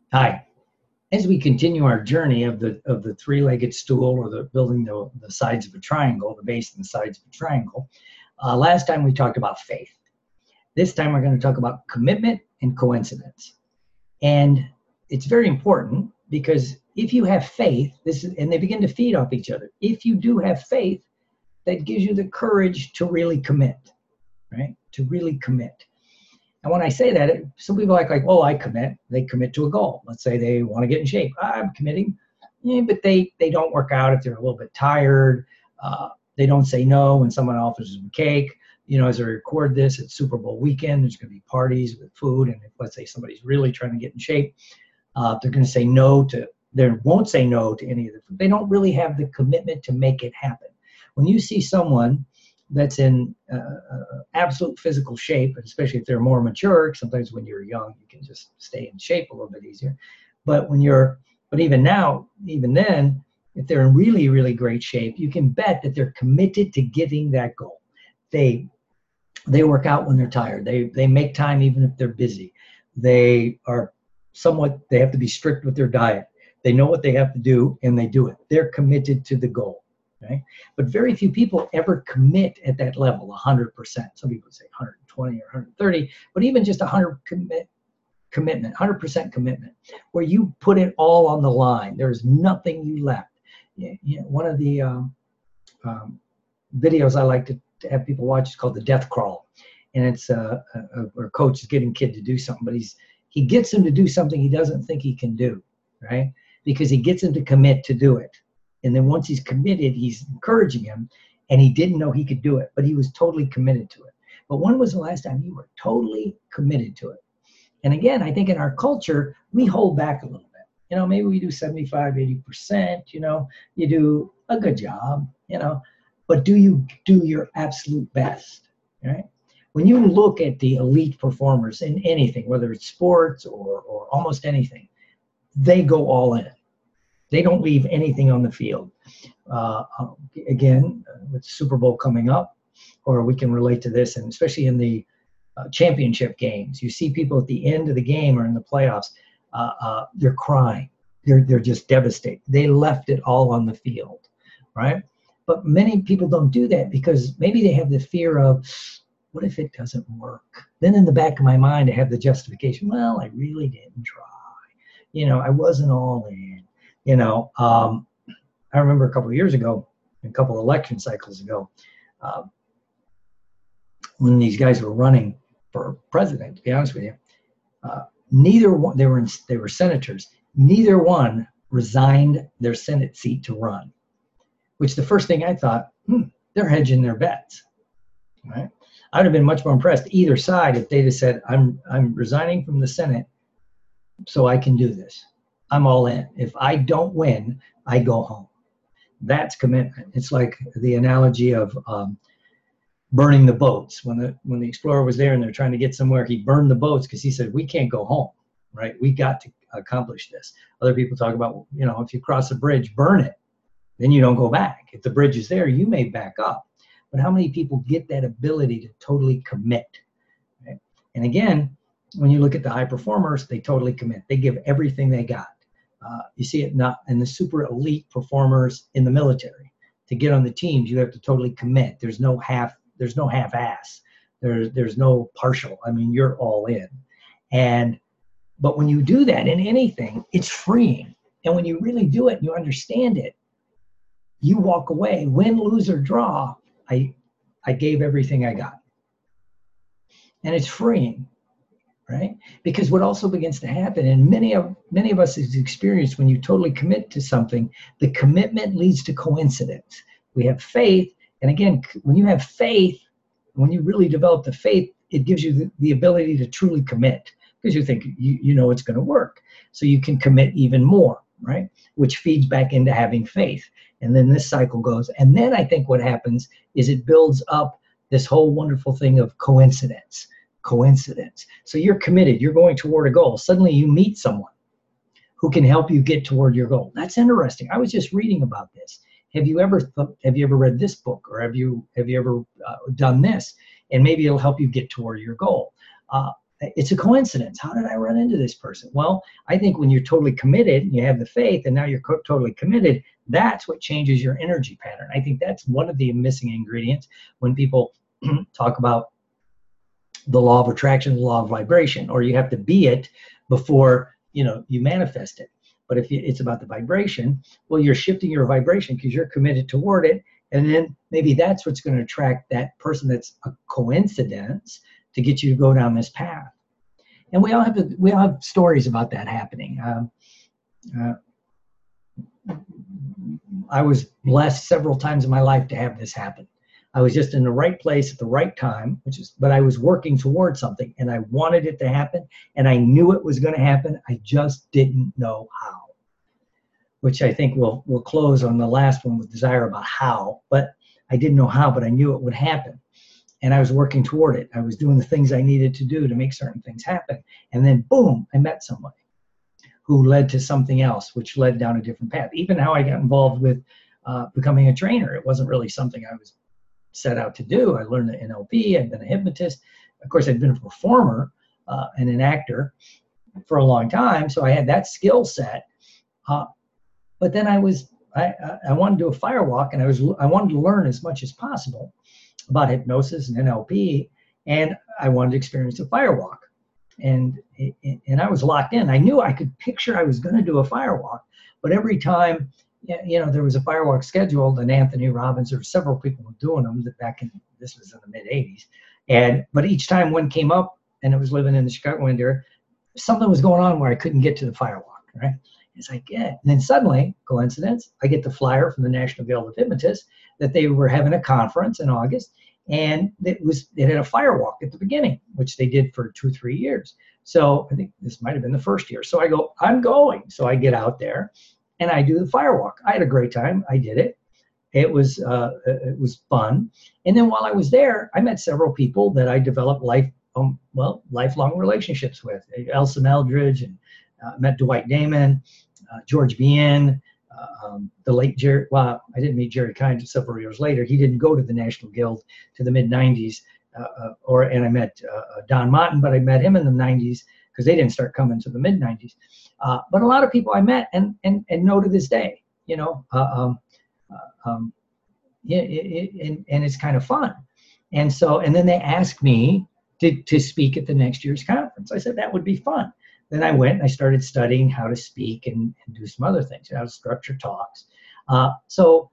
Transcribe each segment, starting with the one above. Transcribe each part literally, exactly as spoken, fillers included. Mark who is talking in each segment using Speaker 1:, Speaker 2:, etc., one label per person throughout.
Speaker 1: Hi. As we continue our journey of the of the three-legged stool, or the building the, the sides of a triangle, the base and the sides of a triangle, uh, last time we talked about faith. This time we're going to talk about commitment and coincidence. And it's very important because if you have faith, this is, and they begin to feed off each other. If you do have faith, that gives you the courage to really commit, right? To really commit. And when I say that, it, some people act like, oh, I commit. They commit to a goal. Let's say they want to get in shape. I'm committing. Yeah, but they, they don't work out if they're a little bit tired. Uh, they don't say no when someone offers them cake. You know, as I record this, it's Super Bowl weekend. There's going to be parties with food. And if, let's say, somebody's really trying to get in shape, uh, they're going to say no to, they won't say no to any of the food. They don't really have the commitment to make it happen. When you see someone that's in uh, uh, absolute physical shape, especially if they're more mature. Sometimes when you're young, you can just stay in shape a little bit easier. But when you're, but even now, even then, if they're in really, really great shape, you can bet that they're committed to getting that goal. They, they work out when they're tired. They, they make time even if they're busy. They are somewhat, they have to be strict with their diet. They know what they have to do and they do it. They're committed to the goal. Okay? But very few people ever commit at that level, one hundred percent. Some people say one hundred twenty or one hundred thirty, but even just one hundred commit, commitment, one hundred percent commitment, where you put it all on the line. There's nothing you left. You know, one of the um, um, videos I like to, to have people watch is called The Death Crawl. And it's uh, a, a, a coach is getting a kid to do something, but he's he gets him to do something he doesn't think he can do, right? Because he gets him to commit to do it. And then once he's committed, he's encouraging him, and he didn't know he could do it, but he was totally committed to it. But when was the last time you were totally committed to it? And again, I think in our culture, we hold back a little bit. You know, maybe we do seventy-five, eighty percent, you know, you do a good job, you know, but do you do your absolute best, right? When you look at the elite performers in anything, whether it's sports or, or almost anything, they go all in. They don't leave anything on the field. Uh, again, with Super Bowl coming up, or we can relate to this, and especially in the uh, championship games, you see people at the end of the game or in the playoffs, uh, uh, they're crying. They're, they're just devastated. They left it all on the field, right? But many people don't do that because maybe they have the fear of, what if it doesn't work? Then in the back of my mind, I have the justification, well, I really didn't try. You know, I wasn't all in. You know, um, I remember a couple of years ago, a couple of election cycles ago, uh, when these guys were running for president, to be honest with you, uh, neither one, they were, in, they were senators, neither one resigned their Senate seat to run, which the first thing I thought, hmm, they're hedging their bets, right? I would have been much more impressed either side if they'd have said, I'm, I'm resigning from the Senate so I can do this. I'm all in. If I don't win, I go home. That's commitment. It's like the analogy of um, burning the boats. When the when the explorer was there and they're trying to get somewhere, he burned the boats because he said, we can't go home, right? We got to accomplish this. Other people talk about, you know, if you cross a bridge, burn it. Then you don't go back. If the bridge is there, you may back up. But how many people get that ability to totally commit? Right? And again, when you look at the high performers, they totally commit. They give everything they got. Uh, you see it not in the super elite performers in the military. To get on the teams, you have to totally commit. There's no half. There's no half-ass. There's there's no partial. I mean, you're all in. And but when you do that in anything, it's freeing. And when you really do it and you understand it, you walk away. Win, lose, or draw. I I gave everything I got, and it's freeing. Right? Because what also begins to happen, and many of many of us has experienced, when you totally commit to something, the commitment leads to coincidence. We have faith, and again, when you have faith, when you really develop the faith, it gives you the, the ability to truly commit, because you think you, you know it's going to work. So you can commit even more, right? Which feeds back into having faith. And then this cycle goes. And then I think what happens is it builds up this whole wonderful thing of coincidence. Coincidence. So you're committed, you're going toward a goal. Suddenly you meet someone who can help you get toward your goal. That's interesting. I was just reading about this. Have you ever th- have you ever read this book, or have you have you ever uh, done this? And maybe it'll help you get toward your goal. Uh, it's a coincidence. How did I run into this person? Well, I think when you're totally committed, you have the faith, and now you're co- totally committed, that's what changes your energy pattern. I think that's one of the missing ingredients when people talk about the law of attraction, the law of vibration, or you have to be it before, you know, you manifest it. But if you, it's about the vibration, well, you're shifting your vibration because you're committed toward it. And then maybe that's what's going to attract that person that's a coincidence to get you to go down this path. And we all have to, we all have stories about that happening. Um, uh, I was blessed several times in my life to have this happen. I was just in the right place at the right time, which is, but I was working towards something, and I wanted it to happen, and I knew it was going to happen. I just didn't know how, which I think we'll, we'll close on the last one with desire about how, but I didn't know how, but I knew it would happen. And I was working toward it. I was doing the things I needed to do to make certain things happen. And then boom, I met somebody who led to something else, which led down a different path. Even how I got involved with uh, becoming a trainer, it wasn't really something I was set out to do. I learned the N L P, I'd been a hypnotist. Of course, I'd been a performer uh, and an actor for a long time, so I had that skill set. Uh, but then I was, I, I wanted to do a fire walk, and I was, I wanted to learn as much as possible about hypnosis and N L P, and I wanted to experience a fire walk. And, and I was locked in. I knew I could picture I was going to do a fire walk, but every time, you know, there was a firewalk scheduled, and Anthony Robbins, or several people were doing them back in, this was in the mid eighties. And, but each time one came up, and it was living in the Chicago area, something was going on where I couldn't get to the firewalk, right? It's like, yeah. And then suddenly, coincidence, I get the flyer from the National Guild of Hypnotists that they were having a conference in August, and it was, it had a firewalk at the beginning, which they did for two, three years. So I think this might've been the first year. So I go, I'm going. So I get out there, and I do the firewalk. I had a great time. I did it. It was uh, it was fun. And then while I was there, I met several people that I developed life um, well lifelong relationships with. Elson Eldridge, and uh, met Dwight Damon, uh, George Bien, uh, um, the late Jerry. Well, I didn't meet Jerry Kind until several years later. He didn't go to the National Guild to the mid nineties. Uh, uh, or and I met uh, Don Martin, but I met him in the nineties because they didn't start coming to the mid nineties. Uh, but a lot of people I met and and and know to this day, you know, uh, um, uh, um, yeah, it, it, and and it's kind of fun. And so, and then they asked me to to speak at the next year's conference. I said that would be fun. Then I went and I started studying how to speak and, and do some other things, how to structure talks. Uh, so.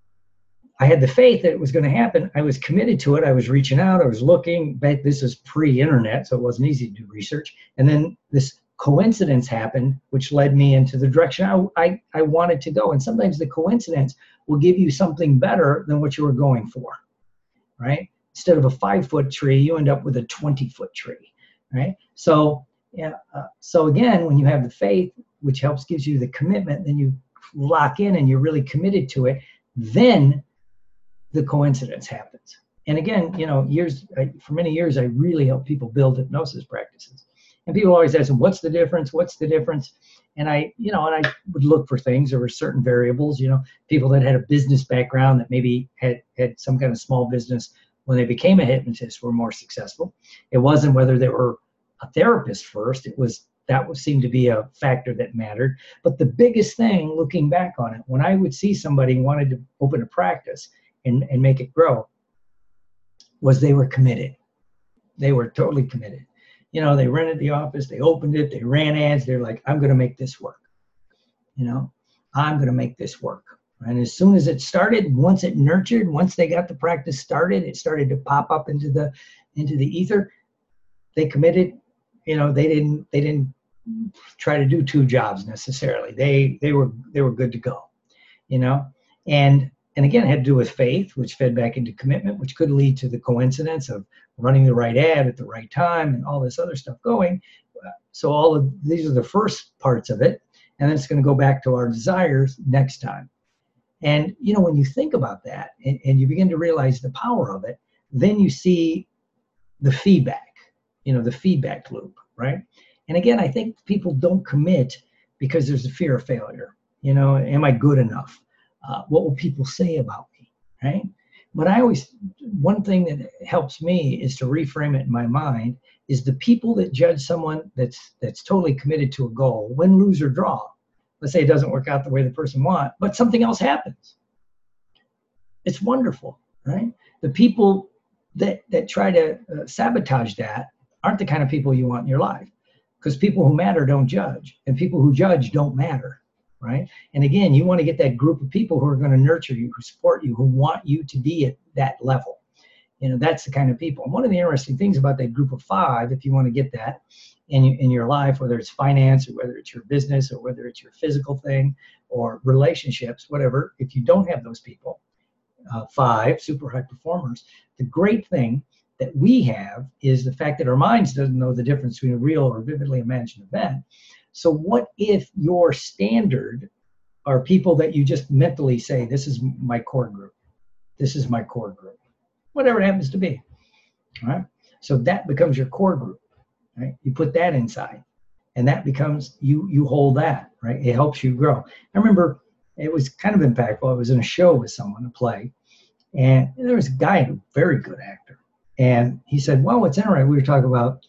Speaker 1: I had the faith that it was going to happen. I was committed to it. I was reaching out. I was looking. Back, this is pre-internet, so it wasn't easy to do research. And then this coincidence happened, which led me into the direction I, I, I wanted to go. And sometimes the coincidence will give you something better than what you were going for, right? Instead of a five-foot tree, you end up with a twenty-foot tree, right? So, yeah. Uh, so again, when you have the faith, which helps gives you the commitment, then you lock in and you're really committed to it. Then the coincidence happens. And again, you know, years I, for many years, I really help people build hypnosis practices. And people always ask, what's the difference? What's the difference? And I, you know, and I would look for things. There were certain variables, you know, people that had a business background that maybe had, had some kind of small business when they became a hypnotist were more successful. It wasn't whether they were a therapist first. It was, that would seem to be a factor that mattered. But the biggest thing, looking back on it, when I would see somebody who wanted to open a practice and, and make it grow, was they were committed. They were totally committed. You know, they rented the office, they opened it, they ran ads, they're like, I'm gonna make this work. You know, I'm gonna make this work. And as soon as it started, once it nurtured, once they got the practice started, it started to pop up into the into the ether, they committed. You know, they didn't they didn't try to do two jobs necessarily. They they were they were good to go, you know. And And again, it had to do with faith, which fed back into commitment, which could lead to the coincidence of running the right ad at the right time and all this other stuff going. So all of these are the first parts of it. And then it's going to go back to our desires next time. And, you know, when you think about that and, and you begin to realize the power of it, then you see the feedback, you know, the feedback loop, right? And again, I think people don't commit because there's a fear of failure. You know, am I good enough? Uh, what will people say about me, right? But I always, one thing that helps me is to reframe it in my mind is the people that judge someone that's that's totally committed to a goal, win, lose, or draw. Let's say it doesn't work out the way the person wants, but something else happens. It's wonderful, right? The people that that try to uh, sabotage that aren't the kind of people you want in your life, because people who matter don't judge, and people who judge don't matter, right? And again, you want to get that group of people who are going to nurture you, who support you, who want you to be at that level. You know, that's the kind of people. And one of the interesting things about that group of five, if you want to get that in, in your life, whether it's finance or whether it's your business or whether it's your physical thing or relationships, whatever, if you don't have those people, uh, five super high performers, the great thing that we have is the fact that our minds doesn't know the difference between a real or vividly imagined event. So what if your standard are people that you just mentally say, this is my core group, this is my core group, whatever it happens to be, all right? So that becomes your core group, right? You put that inside, and that becomes, you you hold that, right? It helps you grow. I remember it was kind of impactful. I was in a show with someone, a play, and there was a guy, a very good actor, and he said, well, what's interesting, we were talking about,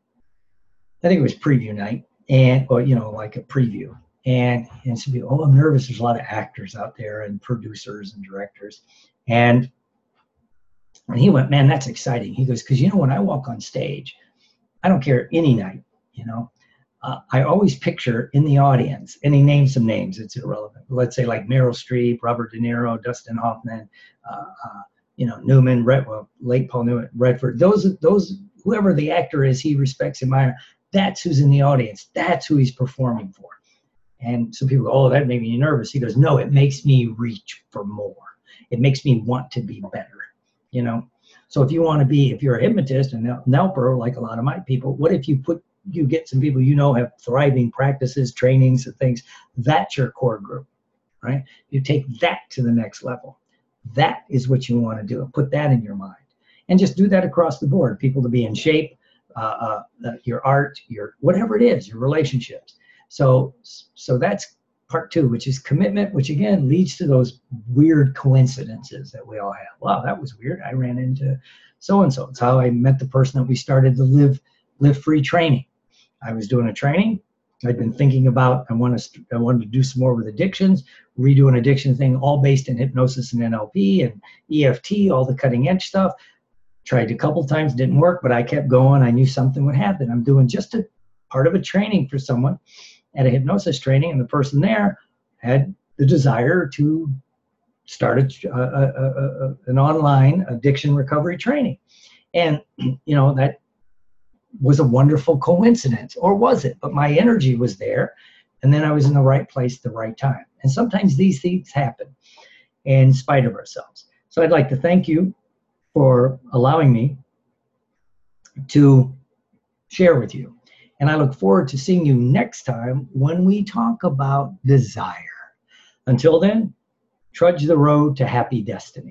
Speaker 1: I think it was preview night, and, or, you know, like a preview. And, and some people, oh, I'm nervous. There's a lot of actors out there and producers and directors. And, and he went, man, that's exciting. He goes, because, you know, when I walk on stage, I don't care any night, you know, uh, I always picture in the audience, and he named some names, it's irrelevant. Let's say like Meryl Streep, Robert De Niro, Dustin Hoffman, uh, uh, you know, Newman, Red, well, late Paul Newman, Redford, those, those, whoever the actor is he respects, admires, that's who's in the audience. That's who he's performing for. And some people go, oh, that made me nervous. He goes, no, it makes me reach for more. It makes me want to be better, you know? So if you want to be, if you're a hypnotist and an helper, like a lot of my people, what if you put, you get some people you know have thriving practices, trainings, and things, that's your core group, right? You take that to the next level. That is what you want to do. Put that in your mind. And just do that across the board. People to be in shape, uh, uh, your art, your whatever it is, your relationships. So, so that's part two, which is commitment, which again leads to those weird coincidences that we all have. Wow, that was weird. I ran into so-and-so. It's how I met the person that we started the Live, Live Free training. I was doing a training. I'd been thinking about, I, want to, I wanted to do some more with addictions, redo an addiction thing, all based in hypnosis and N L P and E F T, all the cutting edge stuff. Tried a couple times, didn't work, but I kept going. I knew something would happen. I'm doing just a part of a training for someone at a hypnosis training, and the person there had the desire to start a, a, a, a, an online addiction recovery training. And, you know, that was a wonderful coincidence, or was it? But my energy was there, and then I was in the right place at the right time. And sometimes these things happen in spite of ourselves. So I'd like to thank you for allowing me to share with you. And I look forward to seeing you next time when we talk about desire. Until then, trudge the road to happy destiny.